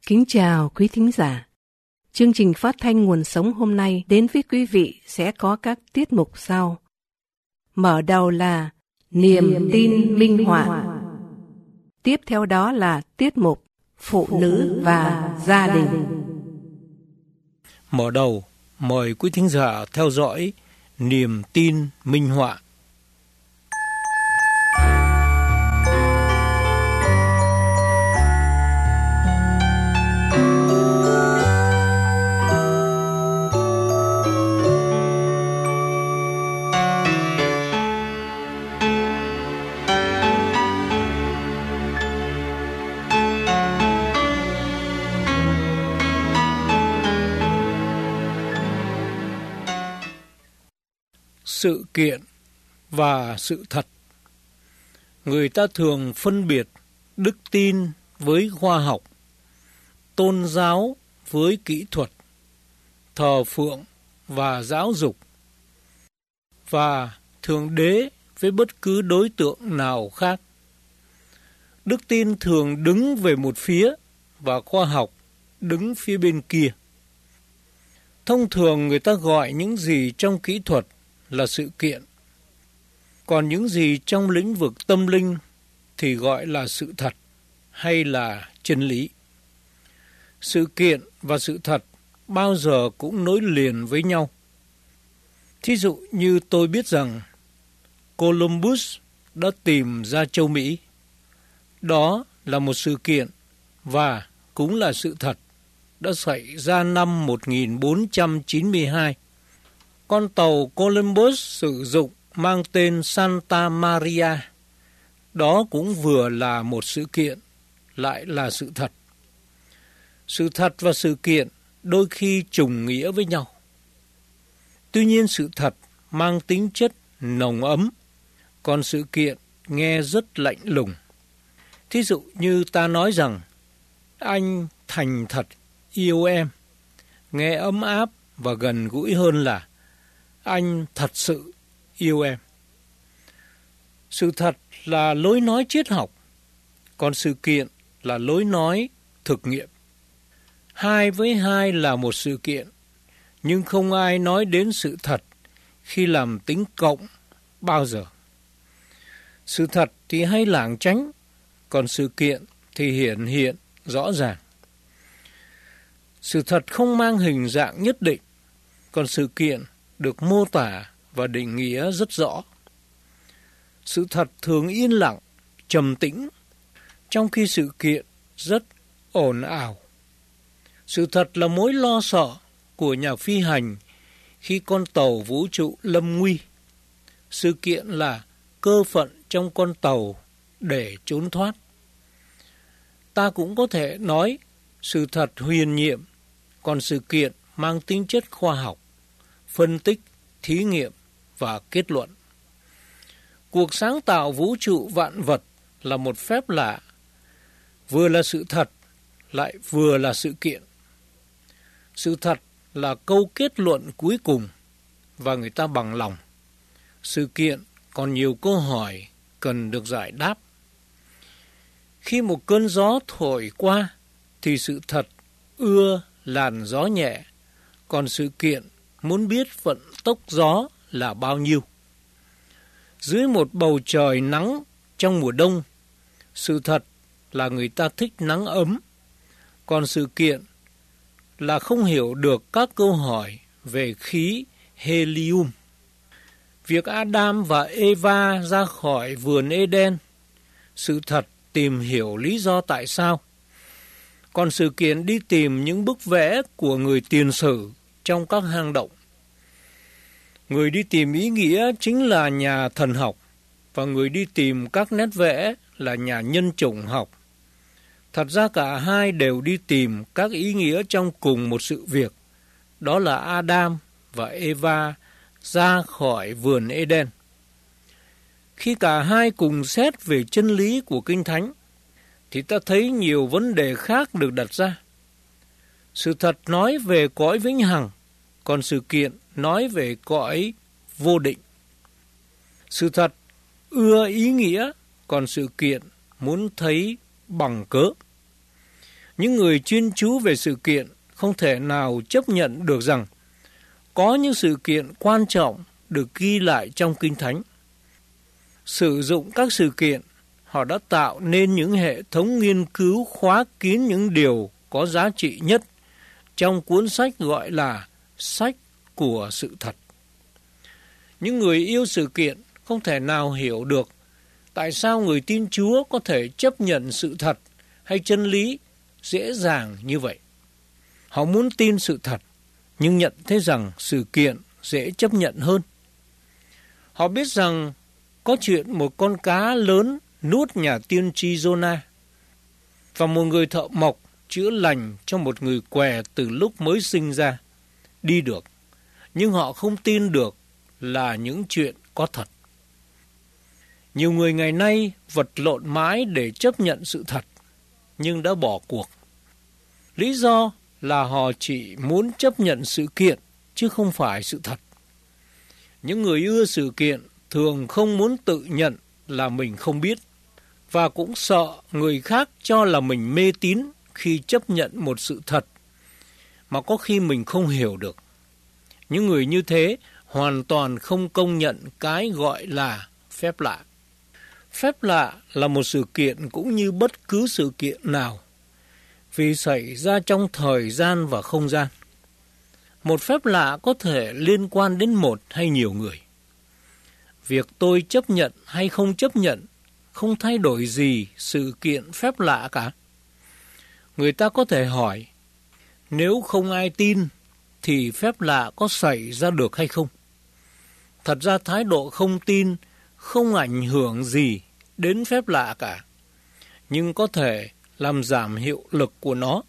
Kính chào quý thính giả. Chương trình phát thanh Nguồn Sống hôm nay đến với quý vị sẽ có các tiết mục sau. Mở đầu là Niềm tin minh họa. Tiếp theo đó là tiết mục Phụ nữ và gia đình. Mở đầu, mời quý thính giả theo dõi Niềm tin minh họa. Sự kiện và sự thật. Người ta thường phân biệt đức tin với khoa học, tôn giáo với kỹ thuật, thờ phượng và giáo dục, và thượng đế với bất cứ đối tượng nào khác. Đức tin thường đứng về một phía và khoa học đứng phía bên kia. Thông thường người ta gọi những gì trong kỹ thuật là sự kiện, còn những gì trong lĩnh vực tâm linh thì gọi là sự thật hay là chân lý. Sự kiện và sự thật bao giờ cũng nối liền với nhau. Thí dụ như tôi biết rằng Columbus đã tìm ra châu Mỹ. Đó là một sự kiện và cũng là sự thật đã xảy ra năm 1492. Con tàu Columbus sử dụng mang tên Santa Maria. Đó cũng vừa là một sự kiện, lại là sự thật. Sự thật và sự kiện đôi khi trùng nghĩa với nhau. Tuy nhiên sự thật mang tính chất nồng ấm, còn sự kiện nghe rất lạnh lùng. Thí dụ như ta nói rằng, anh thành thật yêu em, nghe ấm áp và gần gũi hơn là anh thật sự yêu em. Sự thật là lối nói triết học, còn sự kiện là lối nói thực nghiệm. 2 với 2 là một sự kiện, nhưng không ai nói đến sự thật khi làm tính cộng bao giờ. Sự thật thì hay lảng tránh, còn sự kiện thì hiển hiện rõ ràng. Sự thật không mang hình dạng nhất định, còn sự kiện được mô tả và định nghĩa rất rõ. Sự thật thường yên lặng, trầm tĩnh, trong khi sự kiện rất ồn ào. Sự thật là mối lo sợ của nhà phi hành khi con tàu vũ trụ lâm nguy. Sự kiện là cơ phận trong con tàu để trốn thoát. Ta cũng có thể nói sự thật huyền nhiệm, còn sự kiện mang tính chất khoa học, phân tích, thí nghiệm và kết luận. Cuộc sáng tạo vũ trụ vạn vật là một phép lạ, vừa là sự thật, lại vừa là sự kiện. Sự thật là câu kết luận cuối cùng và người ta bằng lòng. Sự kiện còn nhiều câu hỏi cần được giải đáp. Khi một cơn gió thổi qua thì sự thật ưa làn gió nhẹ, còn sự kiện muốn biết vận tốc gió là bao nhiêu. Dưới một bầu trời nắng trong mùa đông, sự thật là người ta thích nắng ấm, còn sự kiện là không hiểu được các câu hỏi về khí helium. Việc Adam và Eva ra khỏi vườn Eden, sự thật tìm hiểu lý do tại sao, còn sự kiện đi tìm những bức vẽ của người tiền sử trong các hang động. Người đi tìm ý nghĩa chính là nhà thần học, và người đi tìm các nét vẽ là nhà nhân chủng học. Thật ra cả hai đều đi tìm các ý nghĩa trong cùng một sự việc, đó là Adam và Eva ra khỏi vườn Eden. Khi cả hai cùng xét về chân lý của Kinh Thánh, thì ta thấy nhiều vấn đề khác được đặt ra. Sự thật nói về cõi vĩnh hằng, còn sự kiện nói về cõi vô định. Sự thật ưa ý nghĩa, còn sự kiện muốn thấy bằng cớ. Những người chuyên chú về sự kiện không thể nào chấp nhận được rằng có những sự kiện quan trọng được ghi lại trong Kinh Thánh. Sử dụng các sự kiện, họ đã tạo nên những hệ thống nghiên cứu khóa kín những điều có giá trị nhất trong cuốn sách gọi là sách của sự thật. Những người yêu sự kiện không thể nào hiểu được tại sao người tin Chúa có thể chấp nhận sự thật hay chân lý dễ dàng như vậy. Họ muốn tin sự thật, nhưng nhận thấy rằng sự kiện dễ chấp nhận hơn. Họ biết rằng có chuyện một con cá lớn nuốt nhà tiên tri Giô-na và một người thợ mộc chữa lành cho một người què từ lúc mới sinh ra đi được, nhưng họ không tin được là những chuyện có thật. Nhiều người ngày nay vật lộn mãi để chấp nhận sự thật, nhưng đã bỏ cuộc. Lý do là họ chỉ muốn chấp nhận sự kiện, chứ không phải sự thật. Những người ưa sự kiện thường không muốn tự nhận là mình không biết, và cũng sợ người khác cho là mình mê tín khi chấp nhận một sự thật mà có khi mình không hiểu được. Những người như thế hoàn toàn không công nhận cái gọi là phép lạ. Phép lạ là một sự kiện cũng như bất cứ sự kiện nào, vì xảy ra trong thời gian và không gian. Một phép lạ có thể liên quan đến một hay nhiều người. Việc tôi chấp nhận hay không chấp nhận không thay đổi gì sự kiện phép lạ cả. Người ta có thể hỏi, nếu không ai tin thì phép lạ có xảy ra được hay không? Thật ra thái độ không tin không ảnh hưởng gì đến phép lạ cả, nhưng có thể làm giảm hiệu lực của nó.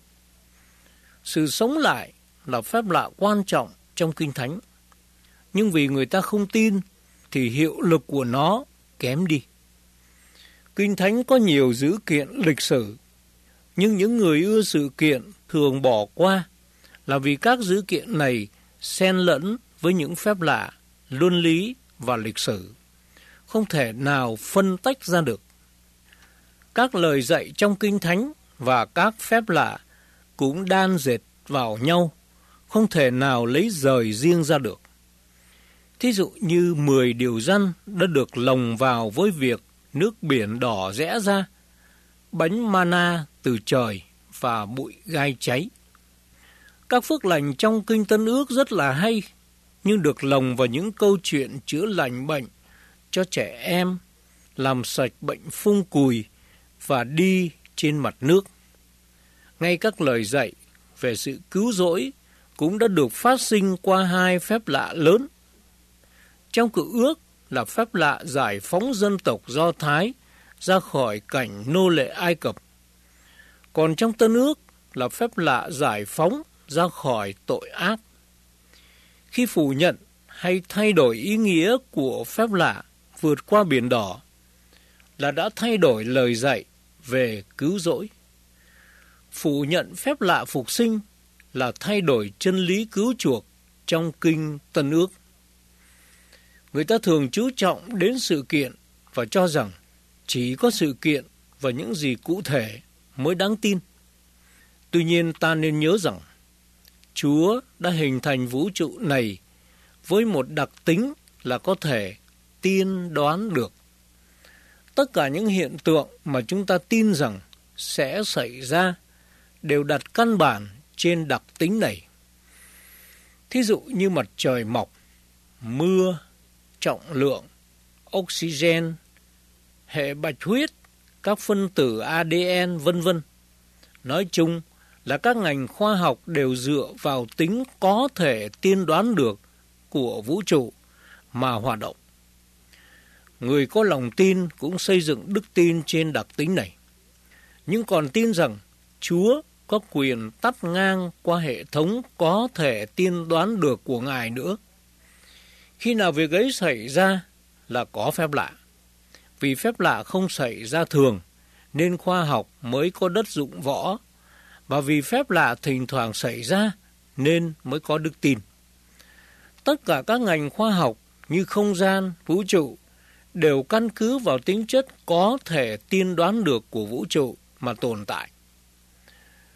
Sự sống lại là phép lạ quan trọng trong Kinh Thánh, nhưng vì người ta không tin thì hiệu lực của nó kém đi. Kinh Thánh có nhiều dữ kiện lịch sử, nhưng những người ưa sự kiện thường bỏ qua là vì các dữ kiện này xen lẫn với những phép lạ, luân lý và lịch sử, không thể nào phân tách ra được. Các lời dạy trong Kinh Thánh và các phép lạ cũng đan dệt vào nhau, không thể nào lấy rời riêng ra được. Thí dụ như 10 điều răn đã được lồng vào với việc nước biển đỏ rẽ ra, bánh mana từ trời và bụi gai cháy. Các phước lành trong Kinh Tân Ước rất là hay, nhưng được lồng vào những câu chuyện chữa lành bệnh cho trẻ em, làm sạch bệnh phung cùi và đi trên mặt nước. Ngay các lời dạy về sự cứu rỗi cũng đã được phát sinh qua hai phép lạ lớn. Trong Cựu Ước là phép lạ giải phóng dân tộc Do Thái ra khỏi cảnh nô lệ Ai Cập. Còn trong Tân Ước là phép lạ giải phóng ra khỏi tội ác. Khi phủ nhận hay thay đổi ý nghĩa của phép lạ vượt qua biển đỏ là đã thay đổi lời dạy về cứu rỗi. Phủ nhận phép lạ phục sinh là thay đổi chân lý cứu chuộc trong Kinh Tân Ước. Người ta thường chú trọng đến sự kiện và cho rằng chỉ có sự kiện và những gì cụ thể mới đáng tin. Tuy nhiên ta nên nhớ rằng Chúa đã hình thành vũ trụ này với một đặc tính là có thể tiên đoán được. Tất cả những hiện tượng mà chúng ta tin rằng sẽ xảy ra đều đặt căn bản trên đặc tính này. Thí dụ như mặt trời mọc, mưa, trọng lượng, oxygen, hệ bạch huyết, các phân tử ADN, vân vân. Nói chung là các ngành khoa học đều dựa vào tính có thể tiên đoán được của vũ trụ mà hoạt động. Người có lòng tin cũng xây dựng đức tin trên đặc tính này, nhưng còn tin rằng Chúa có quyền tắt ngang qua hệ thống có thể tiên đoán được của Ngài nữa. Khi nào việc ấy xảy ra là có phép lạ. Vì phép lạ không xảy ra thường, nên khoa học mới có đất dụng võ, và vì phép lạ thỉnh thoảng xảy ra, nên mới có đức tin. Tất cả các ngành khoa học như không gian, vũ trụ đều căn cứ vào tính chất có thể tiên đoán được của vũ trụ mà tồn tại.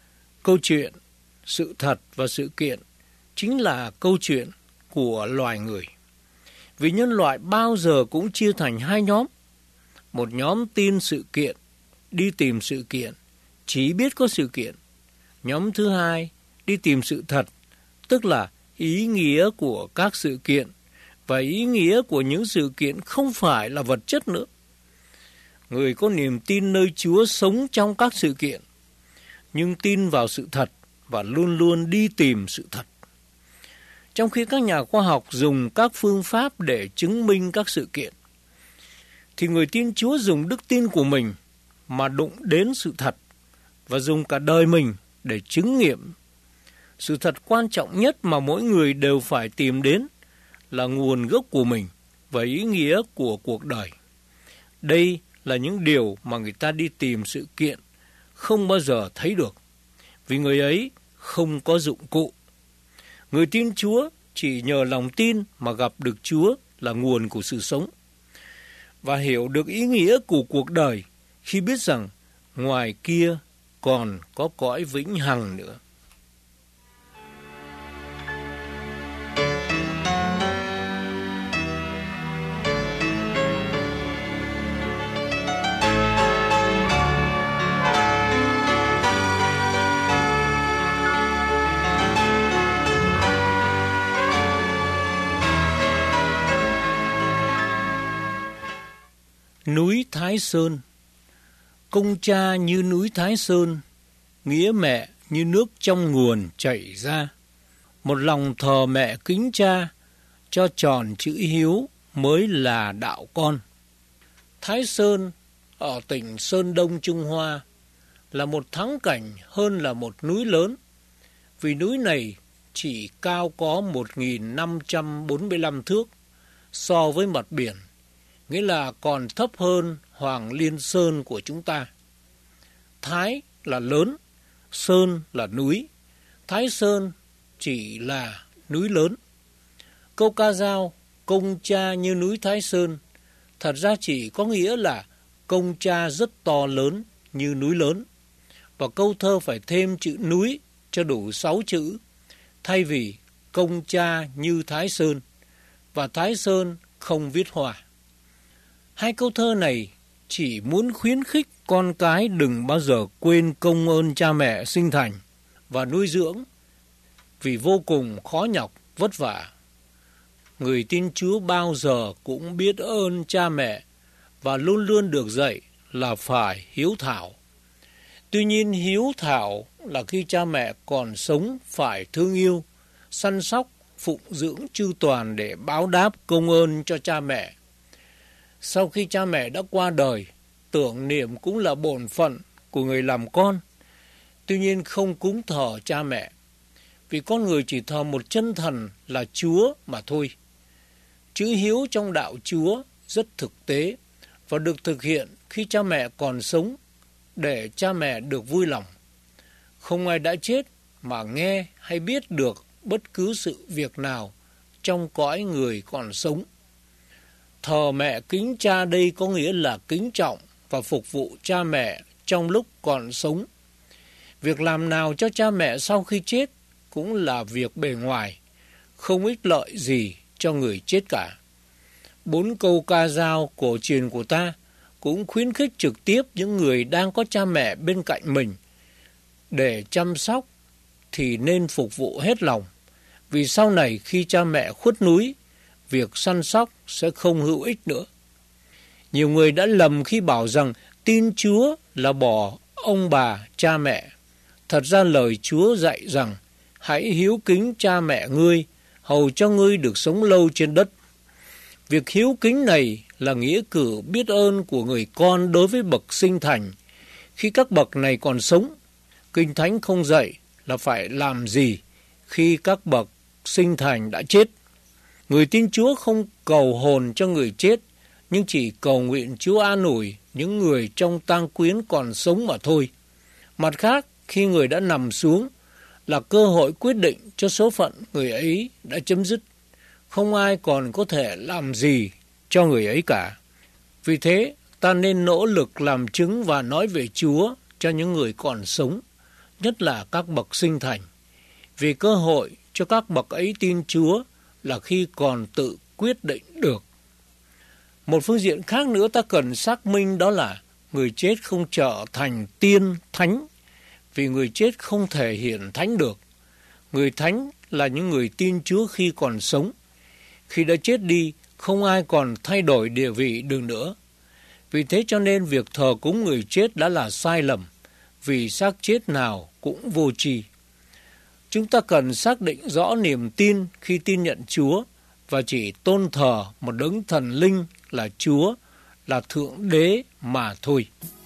Câu chuyện, sự thật và sự kiện chính là câu chuyện của loài người. Vì nhân loại bao giờ cũng chia thành hai nhóm. Một nhóm tin sự kiện, đi tìm sự kiện, chỉ biết có sự kiện. Nhóm thứ hai đi tìm sự thật, tức là ý nghĩa của các sự kiện, và ý nghĩa của những sự kiện không phải là vật chất nữa. Người có niềm tin nơi Chúa sống trong các sự kiện, nhưng tin vào sự thật và luôn luôn đi tìm sự thật. Trong khi các nhà khoa học dùng các phương pháp để chứng minh các sự kiện, thì người tin Chúa dùng đức tin của mình mà đụng đến sự thật và dùng cả đời mình để chứng nghiệm. Sự thật quan trọng nhất mà mỗi người đều phải tìm đến là nguồn gốc của mình và ý nghĩa của cuộc đời. Đây là những điều mà người ta đi tìm sự kiện không bao giờ thấy được, vì người ấy không có dụng cụ. Người tin Chúa chỉ nhờ lòng tin mà gặp được Chúa là nguồn của sự sống, và hiểu được ý nghĩa của cuộc đời khi biết rằng ngoài kia còn có cõi vĩnh hằng nữa. Núi Thái Sơn. Công cha như núi Thái Sơn, nghĩa mẹ như nước trong nguồn chảy ra. Một lòng thờ mẹ kính cha, cho tròn chữ hiếu mới là đạo con. Thái Sơn ở tỉnh Sơn Đông Trung Hoa là một thắng cảnh hơn là một núi lớn, vì núi này chỉ cao có 1.545 thước so với mặt biển, nghĩa là còn thấp hơn Hoàng Liên Sơn của chúng ta. Thái là lớn, Sơn là núi. Thái Sơn chỉ là núi lớn. Câu ca dao công cha như núi Thái Sơn thật ra chỉ có nghĩa là công cha rất to lớn như núi lớn. Và câu thơ phải thêm chữ núi cho đủ 6 chữ, thay vì công cha như Thái Sơn, và Thái Sơn không viết hòa. Hai câu thơ này chỉ muốn khuyến khích con cái đừng bao giờ quên công ơn cha mẹ sinh thành và nuôi dưỡng, vì vô cùng khó nhọc, vất vả. Người tin Chúa bao giờ cũng biết ơn cha mẹ và luôn luôn được dạy là phải hiếu thảo. Tuy nhiên hiếu thảo là khi cha mẹ còn sống phải thương yêu, săn sóc, phụng dưỡng chu toàn để báo đáp công ơn cho cha mẹ. Sau khi cha mẹ đã qua đời, tưởng niệm cũng là bổn phận của người làm con. Tuy nhiên không cúng thờ cha mẹ, vì con người chỉ thờ một chân thần là Chúa mà thôi. Chữ hiếu trong đạo Chúa rất thực tế và được thực hiện khi cha mẹ còn sống để cha mẹ được vui lòng. Không ai đã chết mà nghe hay biết được bất cứ sự việc nào trong cõi người còn sống. Thờ mẹ kính cha đây có nghĩa là kính trọng và phục vụ cha mẹ trong lúc còn sống. Việc làm nào cho cha mẹ sau khi chết cũng là việc bề ngoài, không ích lợi gì cho người chết cả. 4 câu ca dao cổ truyền của ta cũng khuyến khích trực tiếp những người đang có cha mẹ bên cạnh mình để chăm sóc thì nên phục vụ hết lòng, vì sau này khi cha mẹ khuất núi, việc săn sóc sẽ không hữu ích nữa. Nhiều người đã lầm khi bảo rằng tin Chúa là bỏ ông bà, cha mẹ. Thật ra lời Chúa dạy rằng hãy hiếu kính cha mẹ ngươi, hầu cho ngươi được sống lâu trên đất. Việc hiếu kính này là nghĩa cử biết ơn của người con đối với bậc sinh thành khi các bậc này còn sống. Kinh Thánh không dạy là phải làm gì khi các bậc sinh thành đã chết. Người tin Chúa không cầu hồn cho người chết, nhưng chỉ cầu nguyện Chúa an ủi những người trong tang quyến còn sống mà thôi. Mặt khác, khi người đã nằm xuống là cơ hội quyết định cho số phận người ấy đã chấm dứt. Không ai còn có thể làm gì cho người ấy cả. Vì thế, ta nên nỗ lực làm chứng và nói về Chúa cho những người còn sống, nhất là các bậc sinh thành, vì cơ hội cho các bậc ấy tin Chúa là khi còn tự quyết định được. Một phương diện khác nữa ta cần xác minh đó là người chết không trở thành tiên thánh, vì người chết không thể hiện thánh được. Người thánh là những người tin Chúa khi còn sống. Khi đã chết đi, không ai còn thay đổi địa vị được nữa. Vì thế cho nên việc thờ cúng người chết đã là sai lầm, vì xác chết nào cũng vô tri. Chúng ta cần xác định rõ niềm tin khi tin nhận Chúa và chỉ tôn thờ một đấng thần linh là Chúa, là Thượng Đế mà thôi.